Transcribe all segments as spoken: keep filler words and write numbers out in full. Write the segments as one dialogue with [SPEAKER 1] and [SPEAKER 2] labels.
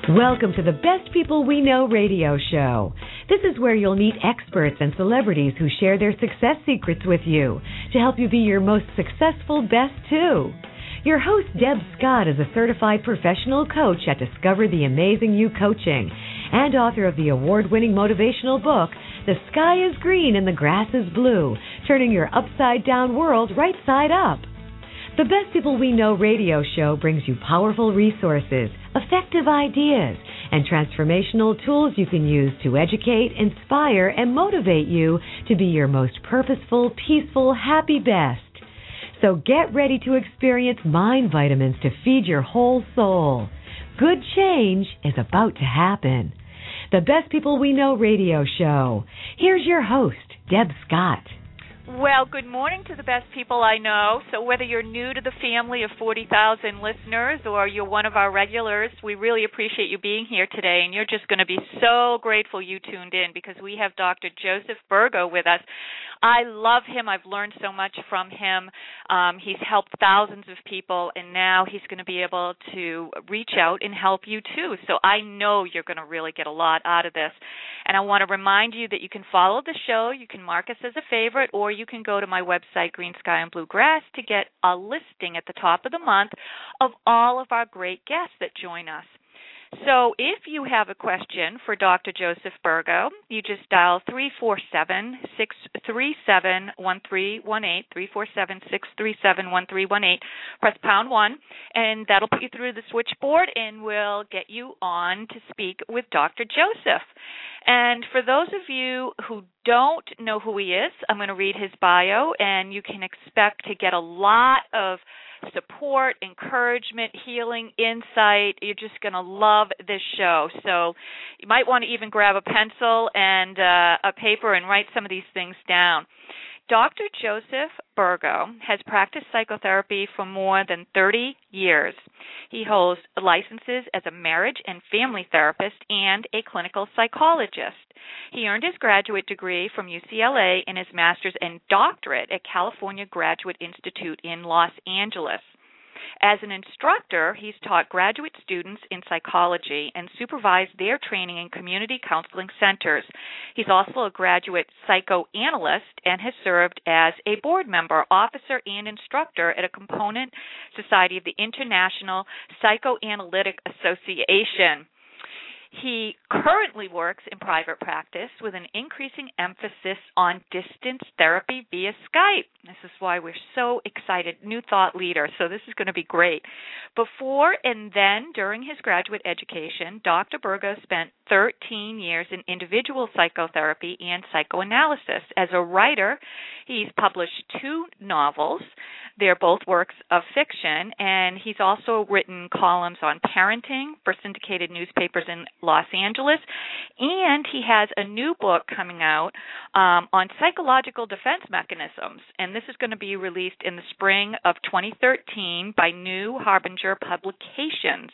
[SPEAKER 1] Welcome to the Best People We Know radio show. This is where you'll meet experts and celebrities who share their success secrets with you to help you be your most successful best too. Your host, Deb Scott, is a certified professional coach at Discover the Amazing You Coaching and author of the award-winning motivational book, The Sky is Green and the Grass is Blue, turning your upside-down world right side up. The Best People We Know radio show brings you powerful resources, effective ideas, and transformational tools you can use to educate, inspire, and motivate you to be your most purposeful, peaceful, happy best. So get ready to experience mind vitamins to feed your whole soul. Good change is about to happen. The Best People We Know radio show. Here's your host, Deb Scott.
[SPEAKER 2] Well, good morning to the best people I know. So whether you're new to the family of forty thousand listeners or you're one of our regulars, we really appreciate you being here today. And you're just going to be so grateful you tuned in because we have Doctor Joseph Burgo with us. I love him. I've learned so much from him. Um, he's helped thousands of people, and now he's going to be able to reach out and help you too. So I know you're going to really get a lot out of this. And I want to remind you that you can follow the show. You can mark us as a favorite, or you can go to my website, Green Sky and Blue Grass, to get a listing at the top of the month of all of our great guests that join us. So if you have a question for Doctor Joseph Burgo, you just dial three four seven, six three seven, one three one eight, three four seven, six three seven, one three one eight, press pound one, and that'll put you through the switchboard, and we'll get you on to speak with Doctor Joseph. And for those of you who don't know who he is, I'm going to read his bio, and you can expect to get a lot of support, encouragement, healing, insight. You're just going to love this show. So you might want to even grab a pencil and uh, a paper and write some of these things down. Doctor Joseph Burgo has practiced psychotherapy for more than thirty years. He holds licenses as a marriage and family therapist and a clinical psychologist. He earned his graduate degree from U C L A and his master's and doctorate at California Graduate Institute in Los Angeles. As an instructor, he's taught graduate students in psychology and supervised their training in community counseling centers. He's also a graduate psychoanalyst and has served as a board member, officer, and instructor at a component society of the International Psychoanalytic Association. He currently works in private practice with an increasing emphasis on distance therapy via Skype. This is why we're so excited. New thought leader, so this is going to be great. Before and then during his graduate education, Doctor Burgo spent thirteen years in individual psychotherapy and psychoanalysis. As a writer, he's published two novels. They're both works of fiction, and he's also written columns on parenting for syndicated newspapers in Los Angeles, and he has a new book coming out um, on psychological defense mechanisms, and this is going to be released in the spring of twenty thirteen by New Harbinger Publications.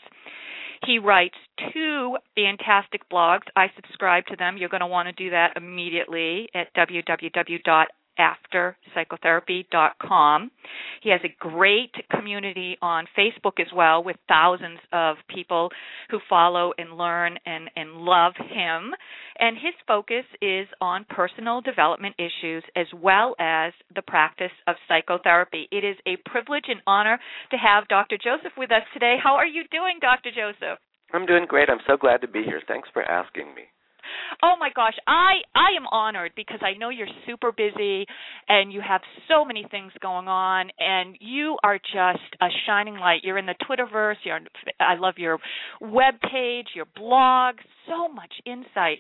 [SPEAKER 2] He writes two fantastic blogs. I subscribe to them. You're going to want to do that immediately at w w w dot after psychotherapy dot com. He has a great community on Facebook as well with thousands of people who follow and learn and, and love him. And his focus is on personal development issues as well as the practice of psychotherapy. It is a privilege and honor to have Doctor Joseph with us today. How are you doing, Doctor Joseph?
[SPEAKER 3] I'm doing great. I'm so glad to be here. Thanks for asking me.
[SPEAKER 2] Oh, my gosh, I, I am honored because I know you're super busy and you have so many things going on, and you are just a shining light. You're in the Twitterverse. You're, I love your webpage, your blog, so much insight.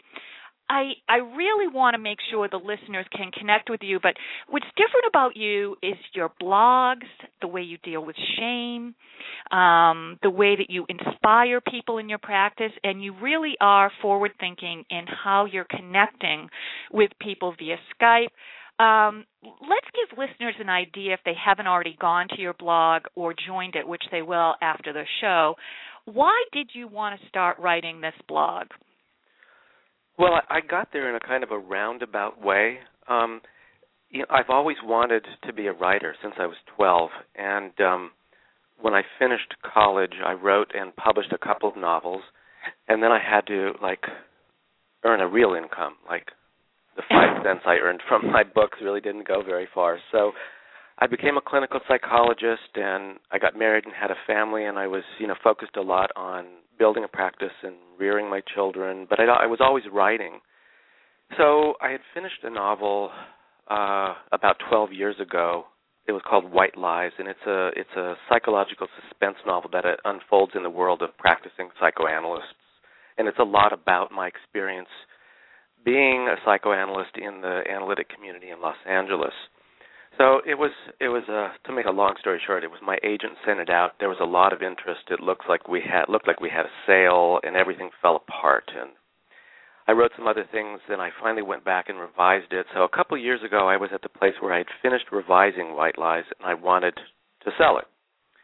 [SPEAKER 2] I, I really want to make sure the listeners can connect with you, but what's different about you is your blogs, the way you deal with shame, um, the way that you inspire people in your practice, and you really are forward-thinking in how you're connecting with people via Skype. Um, let's give listeners an idea, if they haven't already gone to your blog or joined it, which they will after the show. Why did you want to start writing this blog?
[SPEAKER 3] Well, I got there in a kind of a roundabout way. Um, you know, I've always wanted to be a writer since I was twelve, and um, when I finished college, I wrote and published a couple of novels, and then I had to like earn a real income. Like the five cents I earned from my books really didn't go very far. So I became a clinical psychologist, and I got married and had a family, and I was, you know, focused a lot on building a practice and rearing my children, but I, I was always writing. So I had finished a novel uh, about twelve years ago. It was called White Lies, and it's a it's a psychological suspense novel that it unfolds in the world of practicing psychoanalysts, and it's a lot about my experience being a psychoanalyst in the analytic community in Los Angeles. So it was it was uh, to make a long story short, it was my agent sent it out. There was a lot of interest. It looked like we had looked like we had a sale, and everything fell apart. And I wrote some other things, and I finally went back and revised it. So a couple of years ago, I was at the place where I had finished revising White Lies, and I wanted to sell it.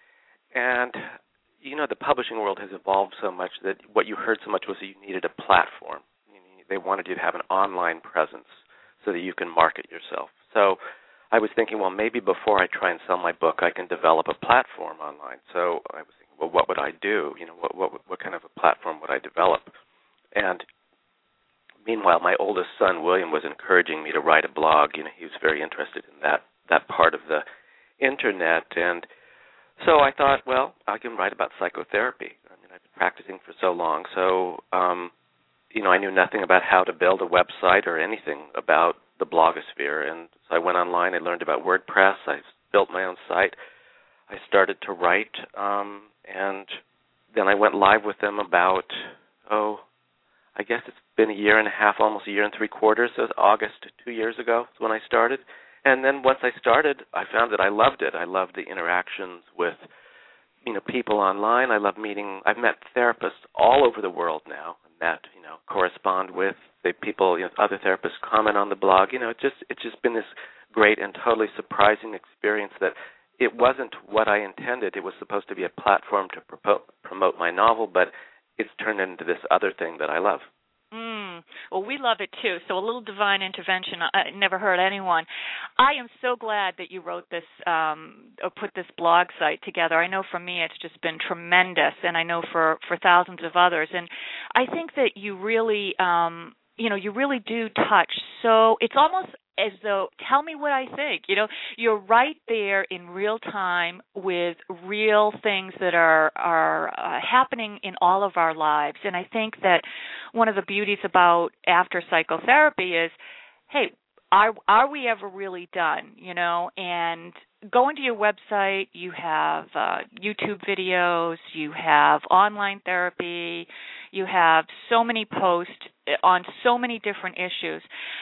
[SPEAKER 3] And, you know, the publishing world has evolved so much that what you heard so much was that you needed a platform. You know, they wanted you to have an online presence so that you can market yourself. So I was thinking, well, maybe before I try and sell my book, I can develop a platform online. So I was thinking, well, what would I do? You know, what what, what kind of a platform would I develop? And meanwhile, my oldest son, William, was encouraging me to write a blog. You know, he was very interested in that, that part of the Internet. And so I thought, well, I can write about psychotherapy. I mean, I've been practicing for so long. So, um, you know, I knew nothing about how to build a website or anything about the blogosphere. And so I went online. I learned about WordPress. I built my own site. I started to write. Um, and then I went live with them about, oh, I guess it's been a year and a half, almost a year and three quarters. So it was August two years ago when I started. And then once I started, I found that I loved it. I loved the interactions with, you know, people online. I love meeting. I've met therapists all over the world now. I've met, you know, correspond with the people. You know, other therapists comment on the blog. You know, it just it's just been this great and totally surprising experience that it wasn't what I intended. It was supposed to be a platform to propo- promote my novel, but it's turned into this other thing that I love.
[SPEAKER 2] Mm. Well, we love it too. So a little divine intervention. I never hurt anyone. I am so glad that you wrote this um, or put this blog site together. I know for me it's just been tremendous, and I know for, for thousands of others. And I think that you really, um, you know, you really do touch. So it's almost as though, tell me what I think. You know, you're right there in real time with real things that are are uh, happening in all of our lives. And I think that one of the beauties about after psychotherapy is, hey, are are we ever really done? You know, and going to your website, you have uh, YouTube videos, you have online therapy, you have so many posts on so many different issues.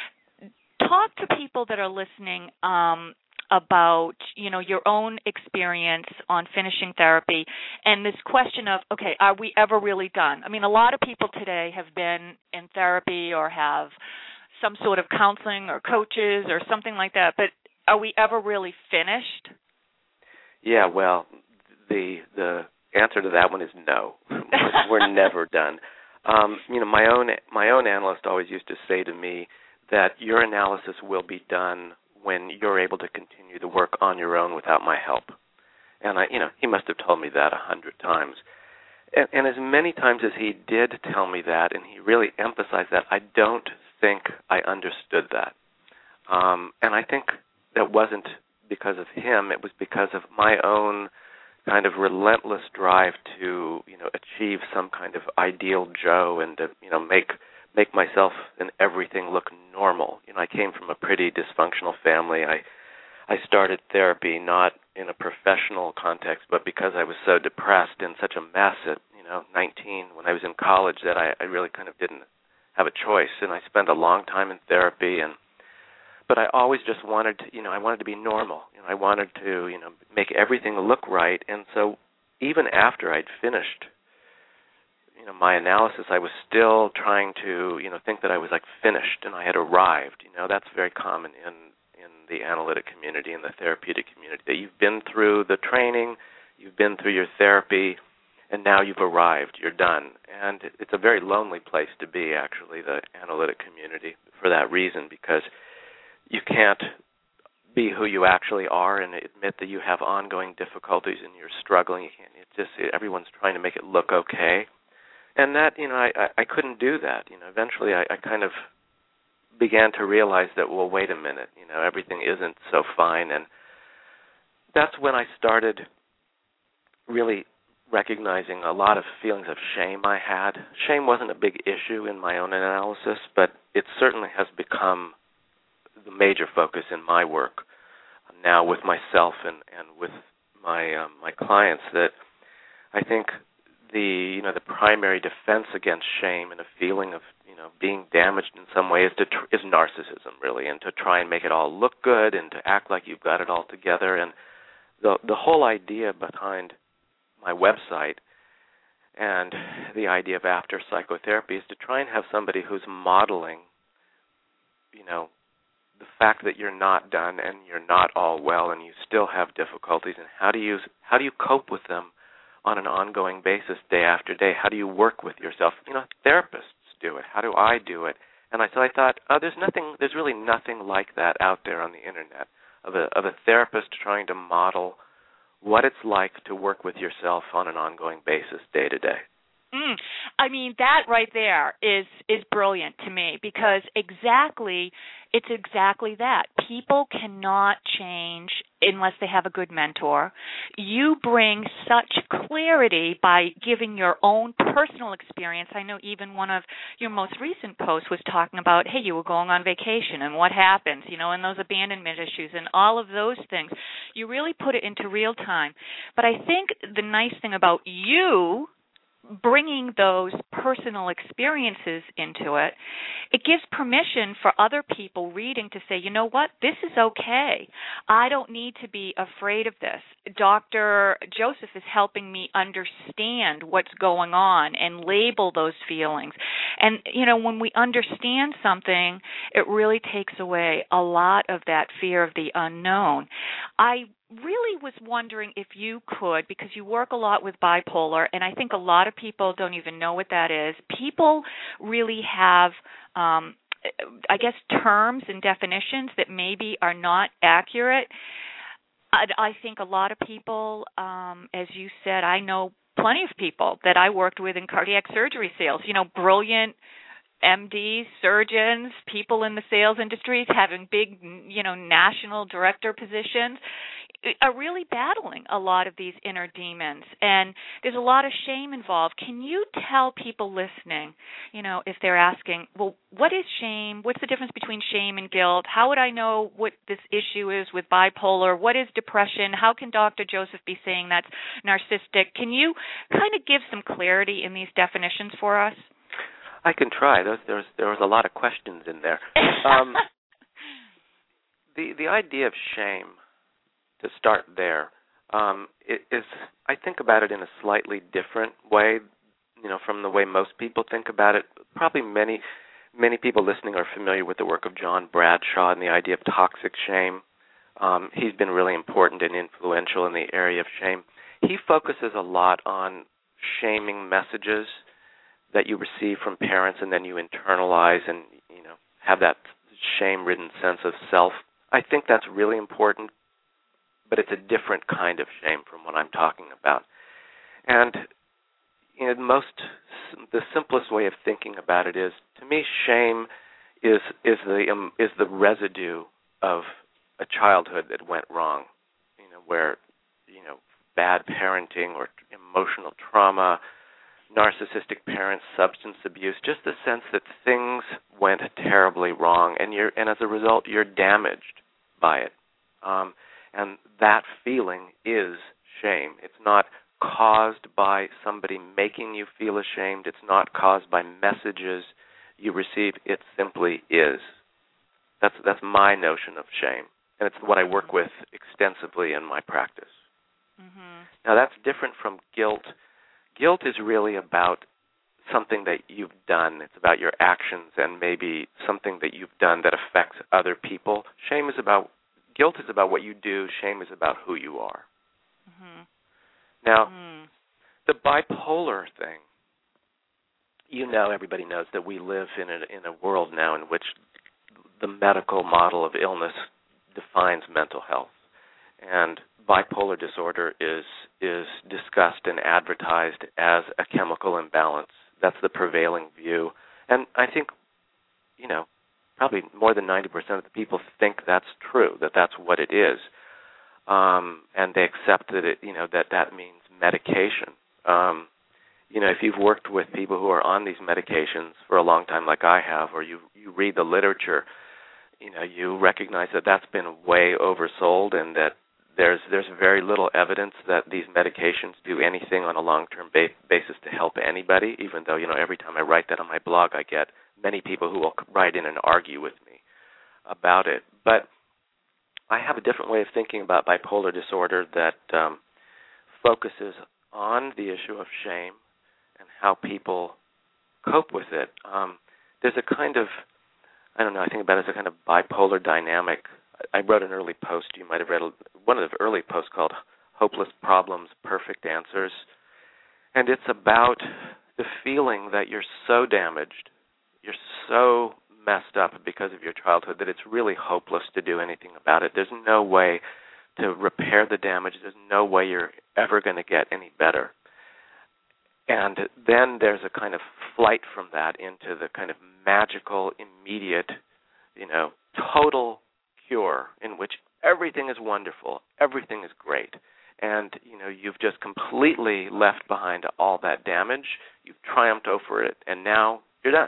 [SPEAKER 2] Talk to people that are listening um, about, you know, your own experience on finishing therapy and this question of, okay, are we ever really done? I mean, a lot of people today have been in therapy or have some sort of counseling or coaches or something like that, but are we ever really finished?
[SPEAKER 3] Yeah, well, the the answer to that one is no. We're never done. Um, you know, my own my own analyst always used to say to me that your analysis will be done when you're able to continue the work on your own without my help. And I, you know, he must have told me that a hundred times. And, and as many times as he did tell me that, and he really emphasized that, I don't think I understood that. Um, and I think that wasn't because of him. It was because of my own kind of relentless drive to, you know, achieve some kind of ideal Joe and to, you know, make make myself and everything look normal. You know, I came from a pretty dysfunctional family. I I started therapy not in a professional context, but because I was so depressed and such a mess at, you know, nineteen when I was in college that I, I really kind of didn't have a choice. And I spent a long time in therapy, and but I always just wanted to, you know, I wanted to be normal. You know, I wanted to, you know, make everything look right. And so even after I'd finished, you know, my analysis, I was still trying to, you know, think that I was like finished and I had arrived. You know, that's very common in, in the analytic community, in the therapeutic community, that you've been through the training, you've been through your therapy, and now you've arrived, you're done. And it's a very lonely place to be, actually, the analytic community, for that reason, because you can't be who you actually are and admit that you have ongoing difficulties and you're struggling. You can't, it's just, everyone's trying to make it look okay. and that, you know, I, I, I couldn't do that. You know, eventually I, I kind of began to realize that, well, wait a minute, you know, everything isn't so fine. And that's when I started really recognizing a lot of feelings of shame I had. Shame wasn't a big issue in my own analysis, but it certainly has become the major focus in my work now with myself and, and with my um, my clients, that I think the you know the primary defense against shame and a feeling of you know being damaged in some way is to tr- is narcissism, really, and to try and make it all look good and to act like you've got it all together. And the the whole idea behind my website and the idea of after psychotherapy is to try and have somebody who's modeling, you know, the fact that you're not done and you're not all well and you still have difficulties, and how do you how do you cope with them on an ongoing basis, day after day? How do you work with yourself? You know, therapists do it. How do I do it? And I so I thought, oh, there's nothing, there's really nothing like that out there on the internet of a of a therapist trying to model what it's like to work with yourself on an ongoing basis, day to day.
[SPEAKER 2] Mm. I mean, that right there is is brilliant to me, because exactly, it's exactly that. People cannot change unless they have a good mentor. You bring such clarity by giving your own personal experience. I know even one of your most recent posts was talking about, hey, you were going on vacation and what happens, you know, and those abandonment issues and all of those things. You really put it into real time. But I think the nice thing about you bringing those personal experiences into it, it gives permission for other people reading to say, you know what, this is okay. I don't need to be afraid of this. Doctor Joseph is helping me understand what's going on and label those feelings. And, you know, when we understand something, it really takes away a lot of that fear of the unknown. I really was wondering if you could, because you work a lot with bipolar, and I think a lot of people don't even know what that is. People really have, um, I guess, terms and definitions that maybe are not accurate. I, I think a lot of people, um, as you said, I know plenty of people that I worked with in cardiac surgery sales, you know, brilliant M Ds, surgeons, people in the sales industries having big, you know, national director positions, are really battling a lot of these inner demons, and there's a lot of shame involved. Can you tell people listening, you know, if they're asking, well, what is shame? What's the difference between shame and guilt? How would I know what this issue is with bipolar? What is depression? How can Doctor Joseph be saying that's narcissistic? Can you kind of give some clarity in these definitions for us?
[SPEAKER 3] I can try. There was, there was a lot of questions in there. Um, the the idea of shame, to start there, um, it is, I think about it in a slightly different way, you know, from the way most people think about it. Probably many, many people listening are familiar with the work of John Bradshaw and the idea of toxic shame. Um, he's been really important and influential in the area of shame. He focuses a lot on shaming messages that you receive from parents, and then you internalize and, you know, have that shame-ridden sense of self. I think that's really important, but it's a different kind of shame from what I'm talking about. And you know, most the simplest way of thinking about it is, to me, shame is is the um, is the residue of a childhood that went wrong. You know, where you know bad parenting or emotional trauma, narcissistic parents, substance abuse, just the sense that things went terribly wrong, and you're and as a result you're damaged by it. Um, and that feeling is shame. It's not caused by somebody making you feel ashamed. It's not caused by messages you receive. It simply is. That's that's my notion of shame, and it's what I work with extensively in my practice. Mm-hmm. Now, that's different from guilt. Guilt is really about something that you've done. It's about your actions and maybe something that you've done that affects other people. Shame is about, guilt is about what you do. Shame is about who you are. Mm-hmm. Now, mm. the bipolar thing, you know, everybody knows that we live in a, in a world now in which the medical model of illness defines mental health. And bipolar disorder is is discussed and advertised as a chemical imbalance that's the prevailing view. And I think, you know, probably more than ninety percent of the people think that's true, that that's what it is. Um, and they accept that it, you know, that that means medication. Um, you know, if you've worked with people who are on these medications for a long time, like I have, or you you read the literature, you know, you recognize that that's been way oversold, and that there's there's very little evidence that these medications do anything on a long-term ba- basis to help anybody. Even though, you know, every time I write that on my blog, I get many people who will write in and argue with me about it. But I have a different way of thinking about bipolar disorder that um, focuses on the issue of shame and how people cope with it. Um, there's a kind of, I don't know, I think about it as a kind of bipolar dynamic. I wrote an early post, you might have read one of the early posts called Hopeless Problems, Perfect Answers. And it's about the feeling that you're so damaged, you're so messed up because of your childhood that it's really hopeless to do anything about it. There's no way to repair the damage. There's no way you're ever going to get any better. And then there's a kind of flight from that into the kind of magical, immediate, you know, total cure in which everything is wonderful, everything is great. And, you know, you've just completely left behind all that damage. You've triumphed over it, and now you're done.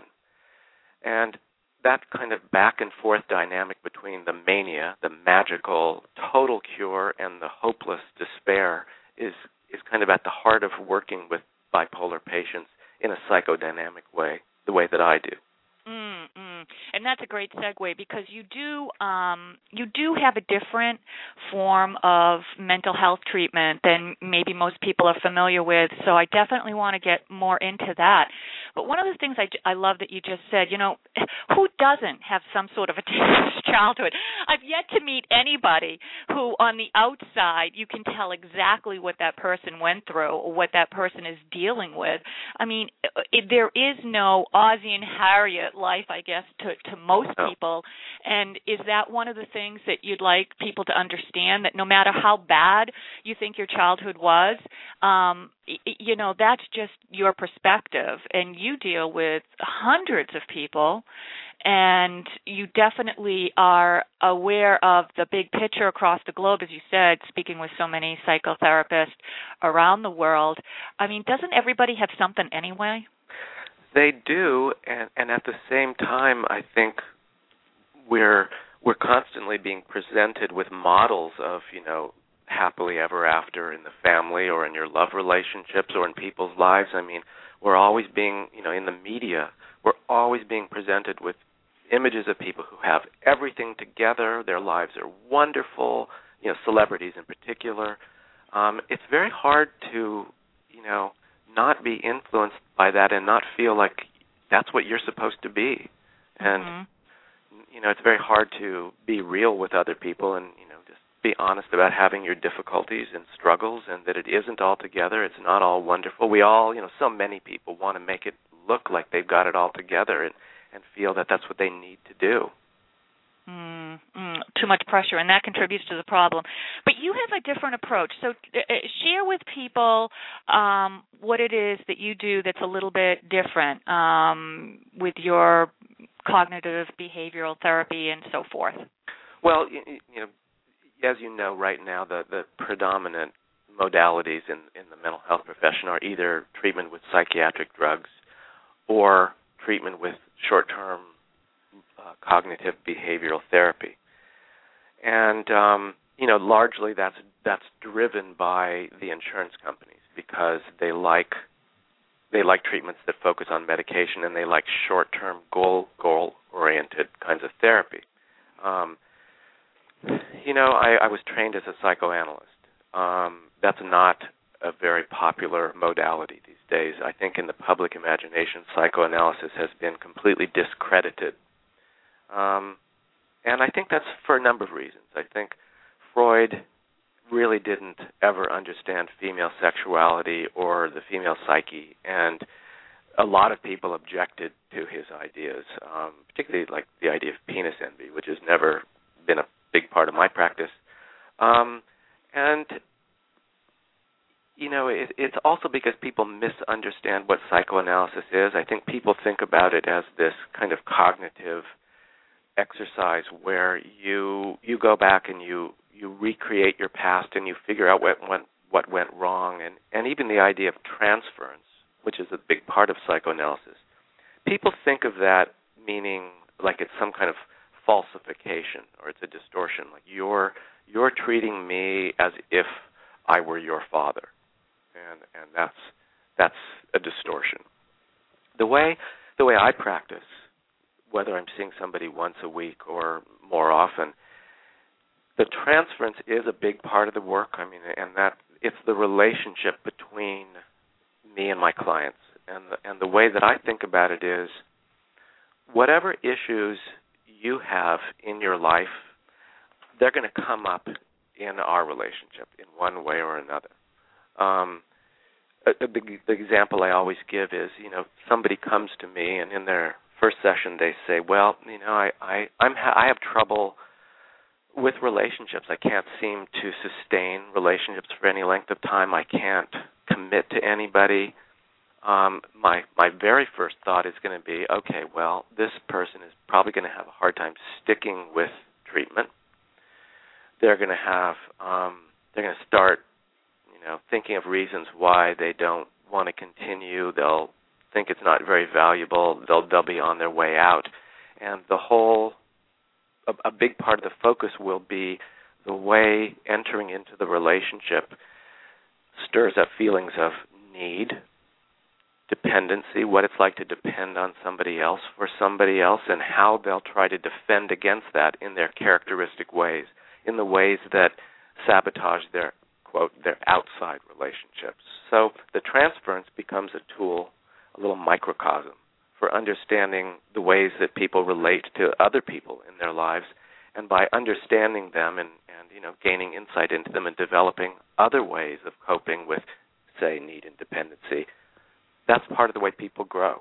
[SPEAKER 3] And that kind of back and forth dynamic between the mania, the magical total cure, and the hopeless despair is is kind of at the heart of working with bipolar patients in a psychodynamic way, the way that I do.
[SPEAKER 2] Mm-mm. And that's a great segue, because you do um, you do have a different form of mental health treatment than maybe most people are familiar with, so I definitely want to get more into that. But one of the things I, I love that you just said, you know, who doesn't have some sort of a damaged childhood? I've yet to meet anybody who on the outside you can tell exactly what that person went through or what that person is dealing with. I mean, it, there is no Ozzie and Harriet life, I guess, to, to most people. And is that one of the things that you'd like people to understand, that no matter how bad you think your childhood was, um, you know, that's just your perspective, and you deal with hundreds of people, and you definitely are aware of the big picture across the globe, as you said, speaking with so many psychotherapists around the world. I mean, doesn't everybody have something anyway?
[SPEAKER 3] They do, and, and at the same time, I think we're we're constantly being presented with models of, you know, happily ever after in the family or in your love relationships or in people's lives. I mean, we're always being, you know, in the media, we're always being presented with images of people who have everything together, their lives are wonderful, you know, celebrities in particular. Um, it's very hard to, you know, not be influenced by that and not feel like that's what you're supposed to be. And, mm-hmm. you know, it's very hard to be real with other people and, you know, just be honest about having your difficulties and struggles, and that it isn't all together. It's not all wonderful. We all, you know, so many people want to make it look like they've got it all together and, and feel that that's what they need to do.
[SPEAKER 2] Mm, mm, too much pressure, and that contributes to the problem. But you have a different approach. So uh, share with people um, what it is that you do that's a little bit different um, with your cognitive behavioral therapy and so forth.
[SPEAKER 3] Well, you, you know, as you know, right now the, the predominant modalities in, in the mental health profession are either treatment with psychiatric drugs or treatment with short-term uh, cognitive behavioral therapy. And, um, you know, largely that's that's driven by the insurance companies because they like they like treatments that focus on medication, and they like short-term goal goal-oriented kinds of therapy. Um, you know, I, I was trained as a psychoanalyst. Um, that's not a very popular modality these days. I think in the public imagination, psychoanalysis has been completely discredited. Um, and I think that's for a number of reasons. I think Freud really didn't ever understand female sexuality or the female psyche, and a lot of people objected to his ideas, um, particularly like the idea of penis envy, which has never been a big part of my practice. Um, and you know, it, it's also because people misunderstand what psychoanalysis is. I think people think about it as this kind of cognitive exercise where you you go back and you, you recreate your past and you figure out what went, what went wrong, and, and even the idea of transference, which is a big part of psychoanalysis. People think of that meaning like it's some kind of falsification or it's a distortion, like you're you're treating me as if I were your father, and and that's that's a distortion. The way the way I practice, whether I'm seeing somebody once a week or more often, the transference is a big part of the work. I mean, and that it's the relationship between me and my clients, and the, and the way that I think about it is, whatever issues you have in your life, they're going to come up in our relationship in one way or another. Um, a, a big, the example I always give is, you know, somebody comes to me and in their first session they say, well, you know, I I I'm ha- I have trouble with relationships. I can't seem to sustain relationships for any length of time. I can't commit to anybody. Um, my my very first thought is going to be, okay, well, this person is probably going to have a hard time sticking with treatment. They're going to have, um, they're going to start, you know, thinking of reasons why they don't want to continue. They'll think it's not very valuable. They'll they'll be on their way out, and the whole, a, a big part of the focus will be the way entering into the relationship stirs up feelings of need, dependency, what it's like to depend on somebody else for somebody else, and how they'll try to defend against that in their characteristic ways, in the ways that sabotage their, quote, their outside relationships. So the transference becomes a tool, a little microcosm, for understanding the ways that people relate to other people in their lives, and by understanding them and, and you know, gaining insight into them and developing other ways of coping with, say, need and dependency, that's part of the way people grow.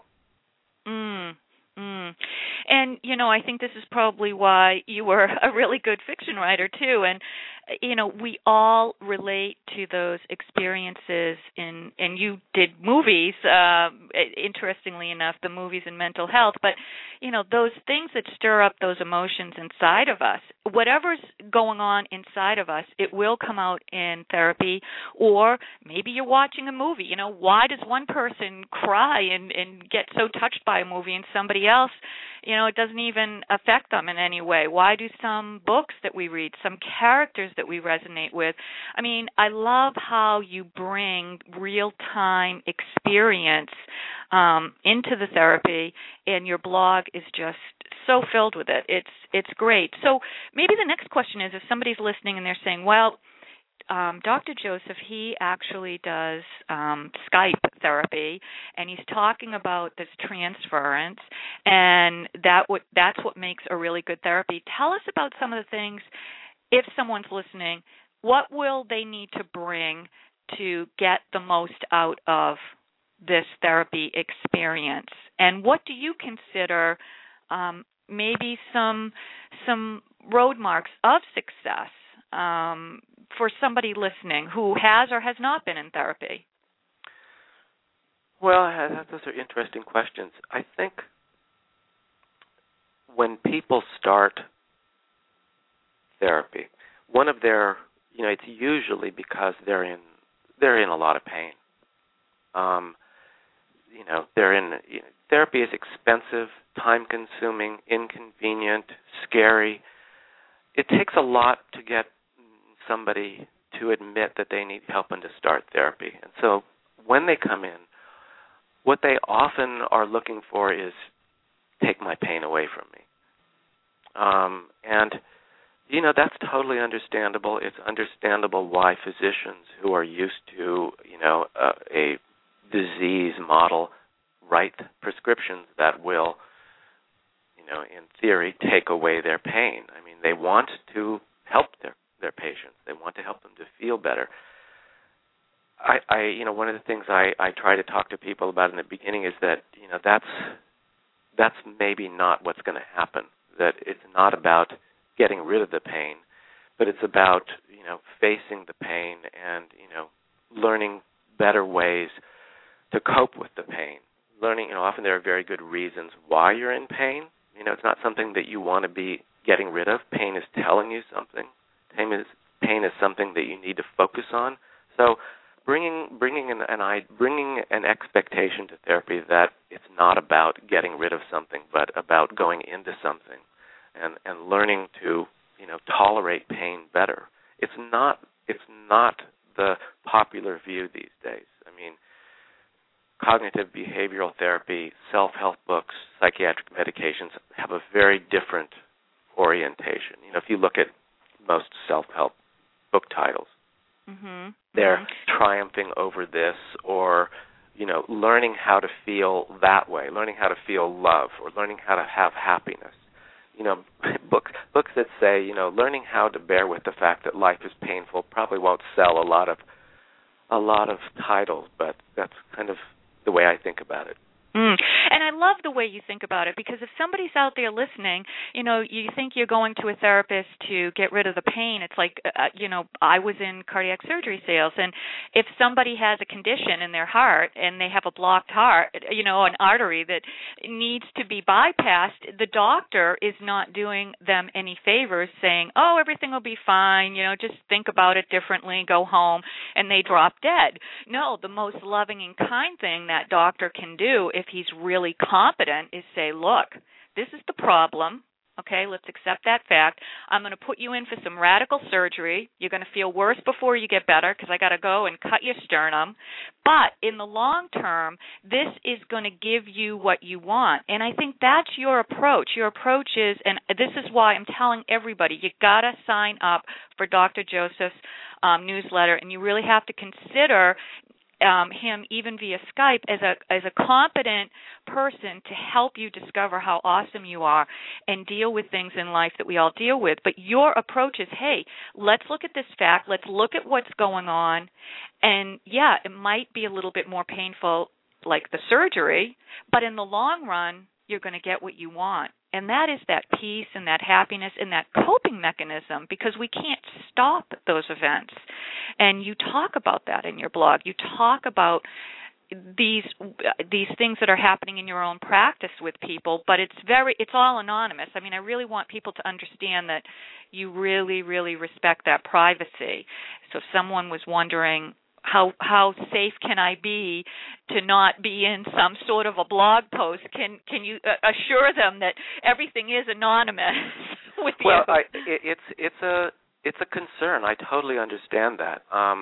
[SPEAKER 2] Mm, mm. And, you know, I think this is probably why you were a really good fiction writer, too. And, you know, we all relate to those experiences in, and you did movies, uh, interestingly enough, the movies in mental health. But, you know, those things that stir up those emotions inside of us, whatever's going on inside of us, it will come out in therapy. Or maybe you're watching a movie. You know, why does one person cry and, and get so touched by a movie and somebody else, you know, it doesn't even affect them in any way? Why do some books that we read, some characters that we resonate with? I mean, I love how you bring real-time experience um, into the therapy, and your blog is just so filled with it. It's it's great. So maybe the next question is, if somebody's listening and they're saying, well, Um, Doctor Joseph, he actually does um, Skype therapy, and he's talking about this transference, and that w- that's what makes a really good therapy. Tell us about some of the things, if someone's listening, what will they need to bring to get the most out of this therapy experience, and what do you consider um, maybe some some road marks of success Um, for somebody listening who has or has not been in therapy?
[SPEAKER 3] Well, those are interesting questions. I think when people start therapy, one of their, you know, it's usually because they're in they're in a lot of pain. Um, you know, they're in you know, therapy is expensive, time-consuming, inconvenient, scary. It takes a lot to get somebody to admit that they need help and to start therapy. And so when they come in, what they often are looking for is, take my pain away from me. Um, and, you know, that's totally understandable. It's understandable why physicians who are used to, you know, a, a disease model write prescriptions that will, you know, in theory, take away their pain. I mean, they want to help their their patients. They want to help them to feel better. I, I, you know, one of the things I, I try to talk to people about in the beginning is that, you know, that's that's maybe not what's going to happen. That it's not about getting rid of the pain, but it's about, you know, facing the pain and, you know, learning better ways to cope with the pain. Learning, you know, often there are very good reasons why you're in pain. You know, it's not something that you want to be getting rid of. Pain is telling you something. Pain is pain is something that you need to focus on. So, bringing bringing an, an I bringing an expectation to therapy that it's not about getting rid of something, but about going into something, and and learning to, you know, tolerate pain better. It's not it's not the popular view these days. I mean, cognitive behavioral therapy, self-help books, psychiatric medications have a very different orientation. You know, if you look at most self-help book titles,
[SPEAKER 2] mm-hmm.
[SPEAKER 3] they're
[SPEAKER 2] mm-hmm.
[SPEAKER 3] triumphing over this, or, you know, learning how to feel that way, learning how to feel love, or learning how to have happiness. You know, books books that say, you know, learning how to bear with the fact that life is painful probably won't sell a lot of a lot of titles, but that's kind of the way I think about it.
[SPEAKER 2] Mm. And I love the way you think about it, because if somebody's out there listening, you know, you think you're going to a therapist to get rid of the pain. It's like, uh, you know, I was in cardiac surgery sales, and if somebody has a condition in their heart and they have a blocked heart, you know, an artery that needs to be bypassed, the doctor is not doing them any favors saying, oh, everything will be fine, you know, just think about it differently, go home, and they drop dead. No, the most loving and kind thing that doctor can do, if he's really competent, is say, look, this is the problem. Okay, let's accept that fact. I'm going to put you in for some radical surgery. You're going to feel worse before you get better because I got to go and cut your sternum. But in the long term, this is going to give you what you want. And I think that's your approach. Your approach is, and this is why I'm telling everybody, you got to sign up for Doctor Joseph's um, newsletter, and you really have to consider Um, him even via Skype as a as a competent person to help you discover how awesome you are and deal with things in life that we all deal with. But your approach is, hey, let's look at this fact, let's look at what's going on, and yeah, it might be a little bit more painful like the surgery, but in the long run, you're going to get what you want. And that is that peace and that happiness and that coping mechanism, because we can't stop those events. And you talk about that in your blog. You talk about these these things that are happening in your own practice with people, but it's very it's all anonymous. I mean, I really want people to understand that you really, really respect that privacy. So if someone was wondering, How how safe can I be to not be in some sort of a blog post? Can can you uh, assure them that everything is anonymous with
[SPEAKER 3] well,
[SPEAKER 2] you?
[SPEAKER 3] Well, it, it's it's a it's a concern. I totally understand that, um,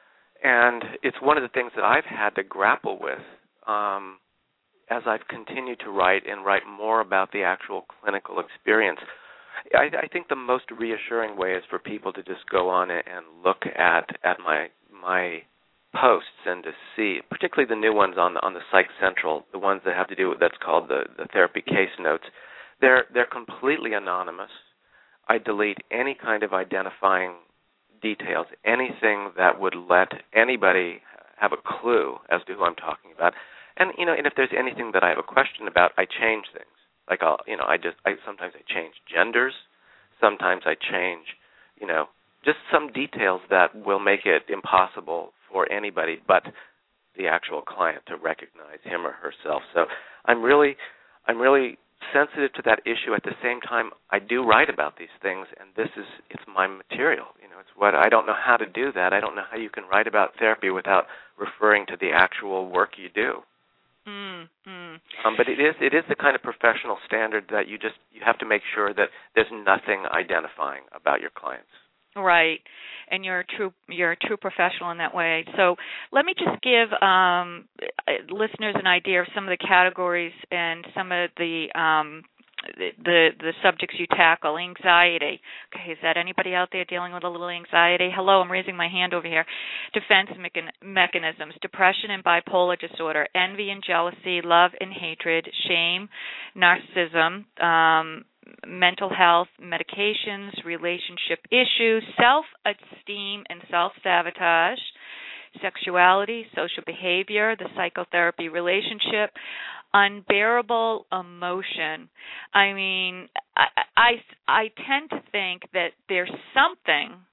[SPEAKER 3] and it's one of the things that I've had to grapple with um, as I've continued to write and write more about the actual clinical experience. I, I think the most reassuring way is for people to just go on and look at at my my posts and to see, particularly the new ones on the on the Psych Central, the ones that have to do with that's called the, the therapy case notes. They're they're completely anonymous. I delete any kind of identifying details, anything that would let anybody have a clue as to who I'm talking about. And you know, and if there's anything that I have a question about, I change things. Like I'll, you know, I just I sometimes I change genders, sometimes I change, you know, just some details that will make it impossible for anybody but the actual client to recognize him or herself. So I'm really, I'm really sensitive to that issue. At the same time, I do write about these things, and this is, it's my material. You know, it's what I don't know how to do that. I don't know how you can write about therapy without referring to the actual work you do.
[SPEAKER 2] Mm, mm.
[SPEAKER 3] Um, but it is, it is the kind of professional standard that you just, you have to make sure that there's nothing identifying about your clients.
[SPEAKER 2] Right, and you're a true you're a true professional in that way. So let me just give um, listeners an idea of some of the categories and some of the um, the the subjects you tackle. Anxiety. Okay, is that anybody out there dealing with a little anxiety? Hello, I'm raising my hand over here. Defense mechan- mechanisms: depression and bipolar disorder, envy and jealousy, love and hatred, shame, narcissism. Um, mental health, medications, relationship issues, self-esteem and self-sabotage, sexuality, social behavior, the psychotherapy relationship, unbearable emotion. I mean, I, I, I tend to think that there's something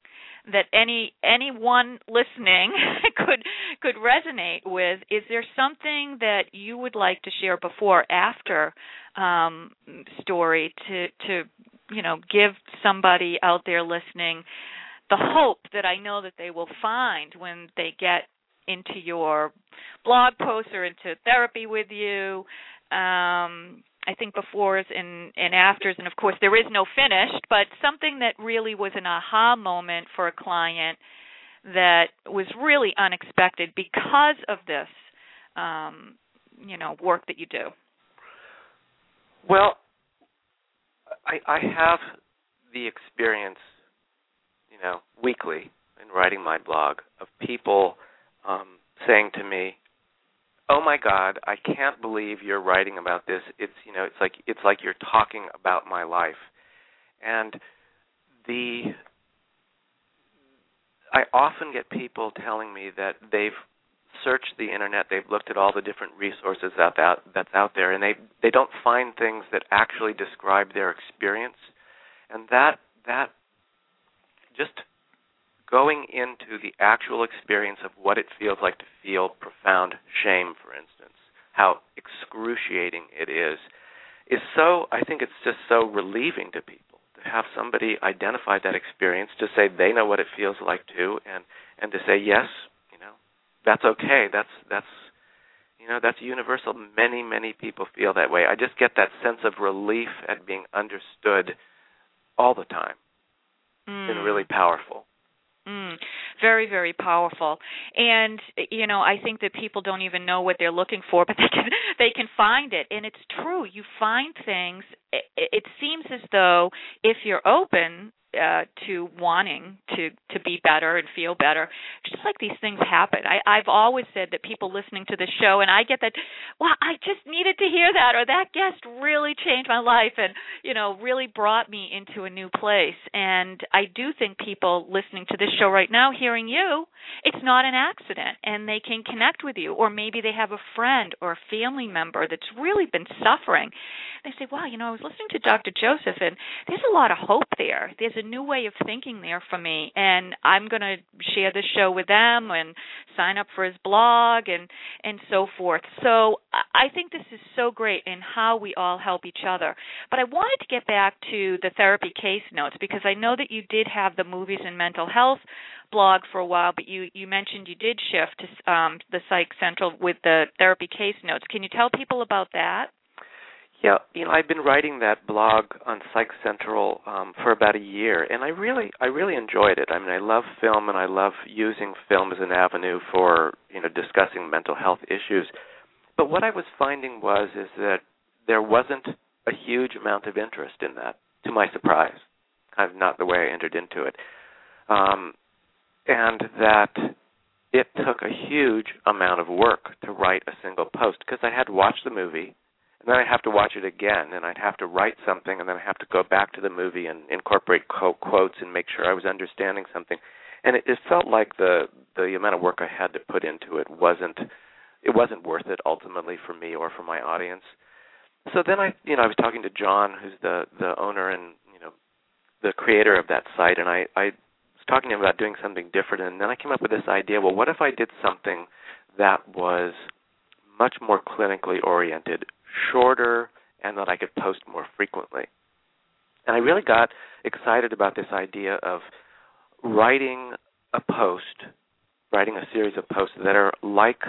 [SPEAKER 2] that any anyone listening could could resonate with. Is there something that you would like to share before or after um, story to to you know give somebody out there listening the hope that I know that they will find when they get into your blog posts or into therapy with you? Um, I think befores and, and afters, and of course there is no finished, but something that really was an aha moment for a client that was really unexpected because of this, um, you know, work that you do.
[SPEAKER 3] Well, I, I have the experience, you know, weekly in writing my blog of people um, saying to me, "Oh my God, I can't believe you're writing about this. It's you know, it's like it's like you're talking about my life." And the I often get people telling me that they've searched the internet, they've looked at all the different resources that, that that's out there, and they they don't find things that actually describe their experience. And that that just going into the actual experience of what it feels like to feel profound shame, for instance, how excruciating it is, is so, I think it's just so relieving to people to have somebody identify that experience, to say they know what it feels like too, and, and to say, yes, you know, that's okay, that's, that's, you know, that's universal. Many, many people feel that way. I just get that sense of relief at being understood all the time.
[SPEAKER 2] Mm.
[SPEAKER 3] It's been really powerful.
[SPEAKER 2] Mm, very, very powerful. And, you know, I think that people don't even know what they're looking for, but they can they can find it. And it's true. You find things. It, it seems as though if you're open uh, to wanting to, to be better and feel better, just like these things happen. I, I've always said that people listening to the show, and I get that, well, I just needed to hear that, or that guest really changed my life and, you know, really brought me into a new place. And I do think people listening to this show right now, hearing you, it's not an accident, and they can connect with you, or maybe they have a friend or a family member that's really been suffering. They say, wow, you know, I was listening to Doctor Joseph, and there's a lot of hope there. There's a new way of thinking there for me, and I'm going to share this show with them and sign up for his blog and, and so forth. So I think this is so great in how we all help each other. But I wanted to get back to the therapy case notes, because I know that you did have the Movies and Mental Health blog for a while, but you, you mentioned you did shift to um, the Psych Central with the therapy case notes. Can you tell people about that?
[SPEAKER 3] Yeah, you know, I've been writing that blog on Psych Central um, for about a year, and I really, I really enjoyed it. I mean, I love film, and I love using film as an avenue for, you know, discussing mental health issues. But what I was finding was is that there wasn't a huge amount of interest in that, to my surprise, kind of not the way I entered into it, um, and that it took a huge amount of work to write a single post, because I had to watch the movie, and then I'd have to watch it again, and I'd have to write something, and then I'd have to go back to the movie and incorporate quotes and make sure I was understanding something. And it, it felt like the the amount of work I had to put into it wasn't it wasn't worth it ultimately for me or for my audience. So then I you know I was talking to John, who's the the owner and you know the creator of that site, and I, I was talking to him about doing something different, and then I came up with this idea. Well, what if I did something that was much more clinically oriented, shorter, and that I could post more frequently? And I really got excited about this idea of writing a post, writing a series of posts that are like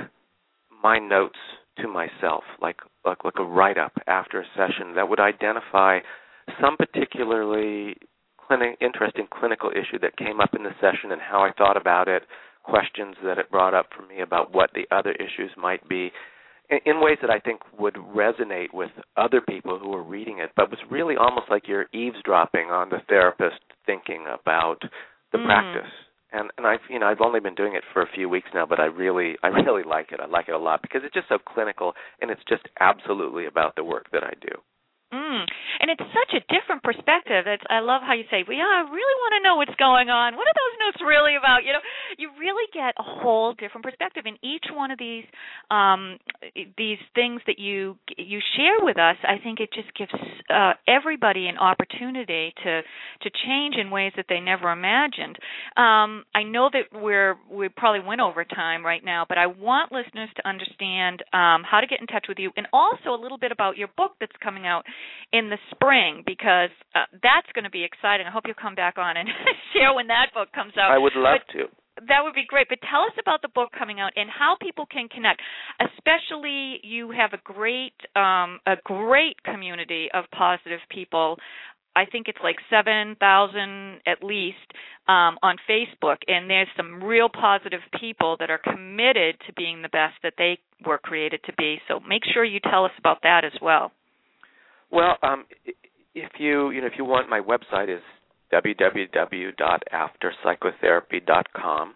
[SPEAKER 3] my notes to myself, like like, like a write-up after a session that would identify some particularly clinic, interesting clinical issue that came up in the session and how I thought about it, questions that it brought up for me about what the other issues might be, in ways that I think would resonate with other people who are reading it, but was really almost like you're eavesdropping on the therapist thinking about the mm. practice. And and I've you know I've only been doing it for a few weeks now, but I really I really like it. I like it a lot because it's just so clinical, and it's just absolutely about the work that I do.
[SPEAKER 2] Mm. And it's such a different perspective. It's, I love how you say, well, yeah, I really want to know what's going on. What are those notes really about? You know, you really get a whole different perspective. And each one of these um, these things that you you share with us, I think it just gives uh, everybody an opportunity to to change in ways that they never imagined. Um, I know that we're we probably went over time right now, but I want listeners to understand um, how to get in touch with you, and also a little bit about your book that's coming out in the spring, because uh, that's going to be exciting. I hope you'll come back on and share when that book comes out.
[SPEAKER 3] I would love
[SPEAKER 2] but,
[SPEAKER 3] to.
[SPEAKER 2] That would be great. But tell us about the book coming out and how people can connect. Especially, you have a great, um, a great community of positive people. I think it's like seven thousand at least um, on Facebook, and there's some real positive people that are committed to being the best that they were created to be. So make sure you tell us about that as well.
[SPEAKER 3] Well, um, if you you know if you want, my website is w w w dot after psychotherapy dot com,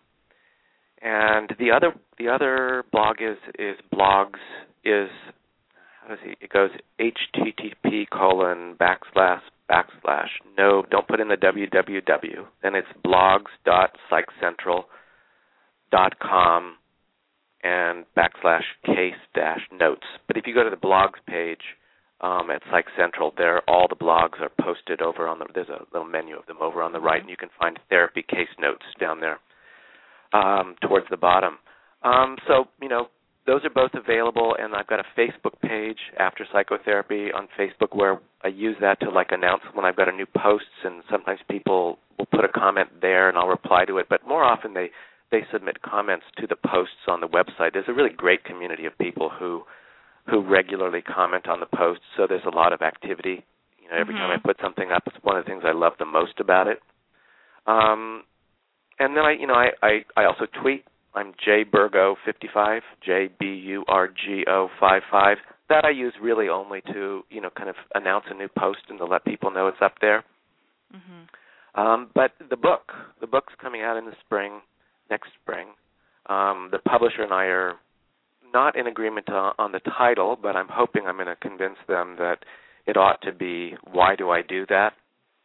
[SPEAKER 3] and the other the other blog is is blogs is how does he it goes H T T P colon backslash backslash no don't put in the www, then it's blogs dot psych central dot com and backslash case dash notes. But if you go to the blogs page Um, at Psych Central, there all the blogs are posted over on the. There's a little menu of them over on the right, and you can find therapy case notes down there um, towards the bottom. Um, so you know those are both available, and I've got a Facebook page, After Psychotherapy, on Facebook, where I use that to like announce when I've got a new posts, and sometimes people will put a comment there, and I'll reply to it. But more often they they submit comments to the posts on the website. There's a really great community of people who. who regularly comment on the posts, so there's a lot of activity. You know, every mm-hmm. time I put something up, it's one of the things I love the most about it. Um, and then I, you know, I, I, I also tweet. I'm J Burgo fifty-five, J B U R G O five five. That I use really only to, you know, kind of announce a new post and to let people know it's up there. Mm-hmm. Um, but the book, the book's coming out in the spring, next spring. Um, the publisher and I are not in agreement on, on the title, but I'm hoping I'm going to convince them that it ought to be Why Do I Do That?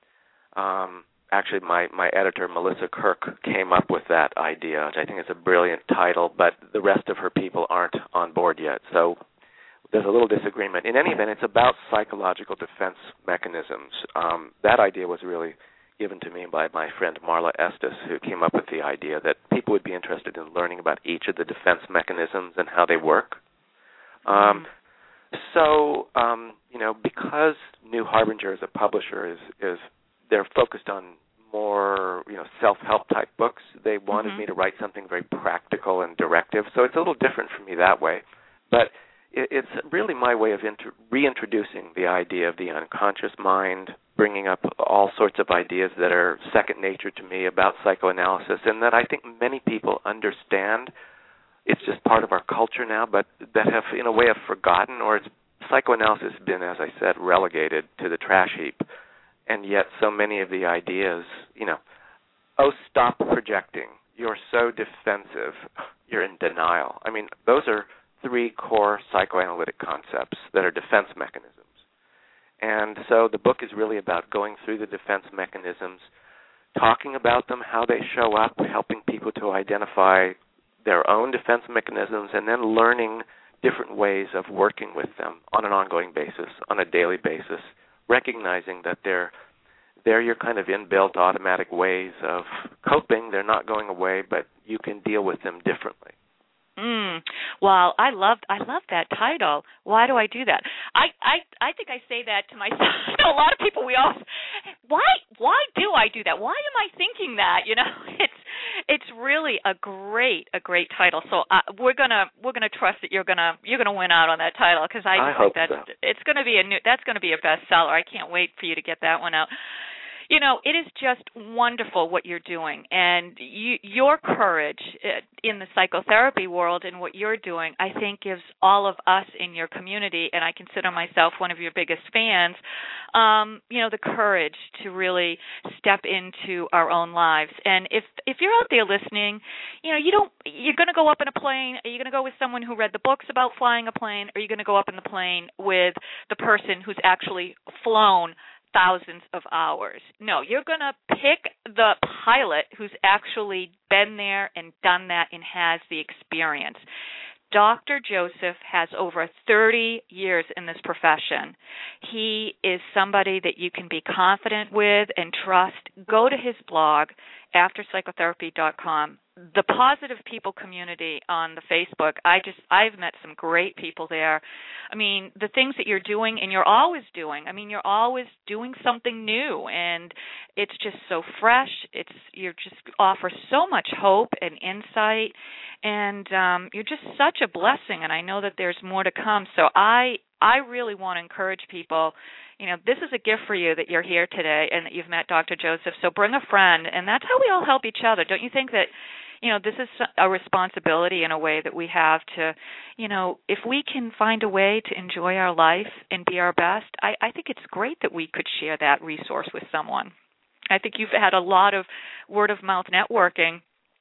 [SPEAKER 3] Um, actually, my, my editor, Melissa Kirk, came up with that idea, which I think is a brilliant title, but the rest of her people aren't on board yet. So there's a little disagreement. In any event, it's about psychological defense mechanisms. Um, that idea was really given to me by my friend Marla Estes, who came up with the idea that people would be interested in learning about each of the defense mechanisms and how they work. Um, mm-hmm. So, um, you know, because New Harbinger as a publisher is, is they're focused on more, you know, self-help type books, they wanted mm-hmm. me to write something very practical and directive. So it's a little different for me that way. But it, it's really my way of inter- reintroducing the idea of the unconscious mind, bringing up all sorts of ideas that are second nature to me about psychoanalysis, and that I think many people understand. It's just part of our culture now, but that have, in a way, have forgotten, or it's, psychoanalysis has been, as I said, relegated to the trash heap. And yet so many of the ideas, you know, oh, stop projecting. You're so defensive. You're in denial. I mean, those are three core psychoanalytic concepts that are defense mechanisms. And so the book is really about going through the defense mechanisms, talking about them, how they show up, helping people to identify their own defense mechanisms, and then learning different ways of working with them on an ongoing basis, on a daily basis, recognizing that they're, they're your kind of inbuilt automatic ways of coping. They're not going away, but you can deal with them differently.
[SPEAKER 2] Mm. Well, I love I love that title. Why do I do that? I, I, I think I say that to myself. I know a lot of people. We all, why why do I do that? Why am I thinking that? You know, it's it's really a great a great title. So uh, we're gonna we're gonna trust that you're gonna you're gonna win out on that title, because I,
[SPEAKER 3] I
[SPEAKER 2] think
[SPEAKER 3] hope
[SPEAKER 2] that's
[SPEAKER 3] so.
[SPEAKER 2] It's gonna be a new that's gonna be a bestseller. I can't wait for you to get that one out. You know, it is just wonderful what you're doing, and you, your courage in the psychotherapy world and what you're doing, I think, gives all of us in your community, and I consider myself one of your biggest fans, um, you know, the courage to really step into our own lives. And if if you're out there listening, you know, you don't, you're going to go up in a plane. Are you going to go with someone who read the books about flying a plane, or are you going to go up in the plane with the person who's actually flown thousands of hours? No, you're going to pick the pilot who's actually been there and done that and has the experience. Doctor Joseph has over thirty years in this profession. He is somebody that you can be confident with and trust. Go to his blog, after psychotherapy dot com. The Positive People community on the Facebook, I just, I've met some great people there. I mean, the things that you're doing, and you're always doing, I mean, you're always doing something new, and it's just so fresh. It's, you just offer so much hope and insight, and um, you're just such a blessing, and I know that there's more to come. So I, I really want to encourage people. You know, this is a gift for you that you're here today and that you've met Doctor Joseph. So bring a friend, and that's how we all help each other. Don't you think that, you know, this is a responsibility in a way that we have to, you know, if we can find a way to enjoy our life and be our best, I, I think it's great that we could share that resource with someone. I think you've had a lot of word-of-mouth networking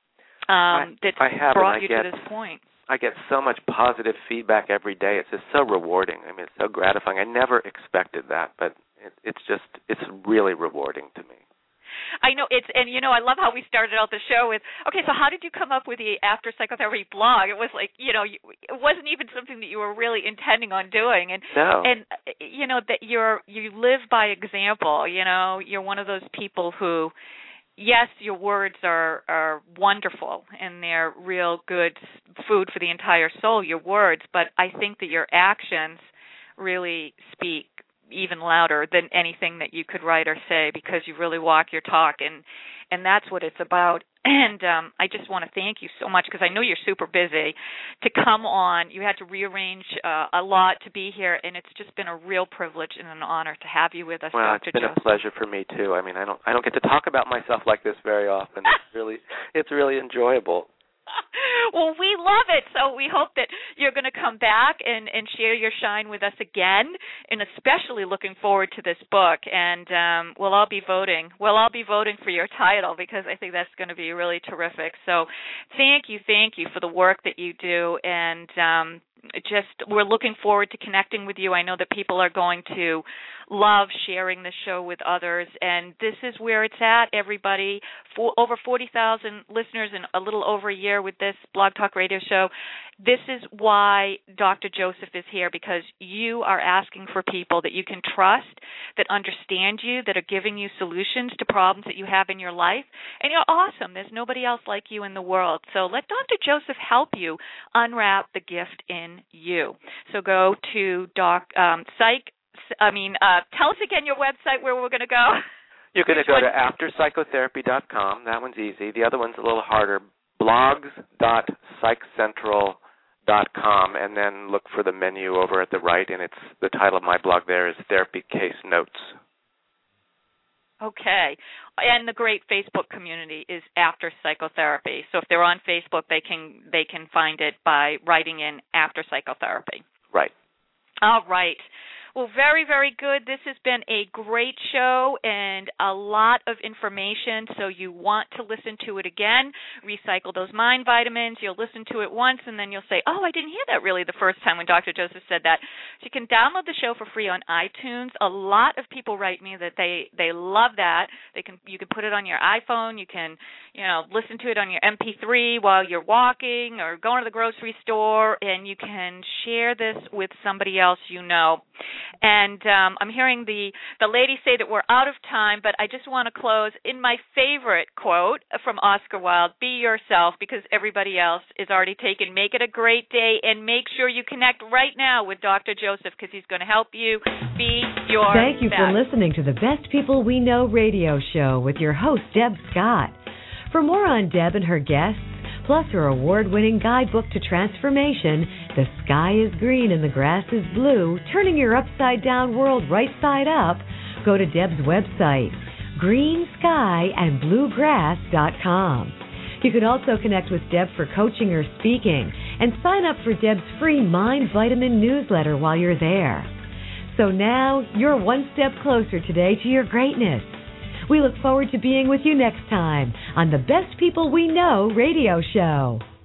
[SPEAKER 2] um, that's
[SPEAKER 3] I have,
[SPEAKER 2] brought
[SPEAKER 3] I
[SPEAKER 2] you
[SPEAKER 3] get,
[SPEAKER 2] to this point.
[SPEAKER 3] I get so much positive feedback every day. It's just so rewarding. I mean, it's so gratifying. I never expected that, but it, it's just, it's really rewarding to me.
[SPEAKER 2] I know it's, and you know, I love how we started out the show with, okay, so how did you come up with the After Psychotherapy blog? It was like, you know, it wasn't even something that you were really intending on doing, and
[SPEAKER 3] no.
[SPEAKER 2] and you know that you're you live by example. You know, you're one of those people who, yes, your words are are wonderful and they're real good food for the entire soul, your words, but I think that your actions really speak even louder than anything that you could write or say, because you really walk your talk, and and that's what it's about. And um, I just want to thank you so much, because I know you're super busy, to come on. You had to rearrange uh, a lot to be here, and it's just been a real privilege and an honor to have you with us,
[SPEAKER 3] well,
[SPEAKER 2] Doctor
[SPEAKER 3] It's been
[SPEAKER 2] Joseph.
[SPEAKER 3] a pleasure for me too. I mean, I don't I don't get to talk about myself like this very often. It's really it's really enjoyable.
[SPEAKER 2] Well, we love it. So we hope that you're going to come back and, and share your shine with us again, and especially looking forward to this book. And um, we'll all be voting. We'll all be voting for your title, because I think that's going to be really terrific. So thank you, thank you for the work that you do. And um, just we're looking forward to connecting with you. I know that people are going to love sharing the show with others, and this is where it's at, everybody. For over forty thousand listeners in a little over a year with this Blog Talk Radio show. This is why Doctor Joseph is here, because you are asking for people that you can trust, that understand you, that are giving you solutions to problems that you have in your life, and you're awesome. There's nobody else like you in the world. So let Doctor Joseph help you unwrap the gift in you. So go to doc um, psych. I mean, uh, tell us again your website where we're going to go.
[SPEAKER 3] You're going to go to after psychotherapy dot com. That one's easy. The other one's a little harder. blogs dot psych central dot com, and then look for the menu over at the right, and it's the title of my blog there is Therapy Case Notes.
[SPEAKER 2] Okay. And the great Facebook community is After Psychotherapy. So if they're on Facebook, they can they can find it by writing in After Psychotherapy.
[SPEAKER 3] Right.
[SPEAKER 2] All right. Well, very, very good. This has been a great show and a lot of information, so you want to listen to it again. Recycle those mind vitamins. You'll listen to it once, and then you'll say, oh, I didn't hear that really the first time when Doctor Joseph said that. So you can download the show for free on iTunes. A lot of people write me that they, they love that. They can You can put it on your iPhone. You can, you know, listen to it on your M P three while you're walking or going to the grocery store, and you can share this with somebody else you know. And um, I'm hearing the, the lady say that we're out of time, but I just want to close in my favorite quote from Oscar Wilde, be yourself, because everybody else is already taken. Make it a great day, and make sure you connect right now with Doctor Joseph, because he's going to help you be your
[SPEAKER 1] Thank you
[SPEAKER 2] best.
[SPEAKER 1] for listening to the Best People We Know radio show with your host, Deb Scott. For more on Deb and her guests, plus her award-winning guidebook to transformation, The Sky is Green and the Grass is Blue, Turning Your Upside-Down World Right Side Up, go to Deb's website, green sky and blue grass dot com. You can also connect with Deb for coaching or speaking and sign up for Deb's free Mind Vitamin newsletter while you're there. So now you're one step closer today to your greatness. We look forward to being with you next time on the Best People We Know radio show.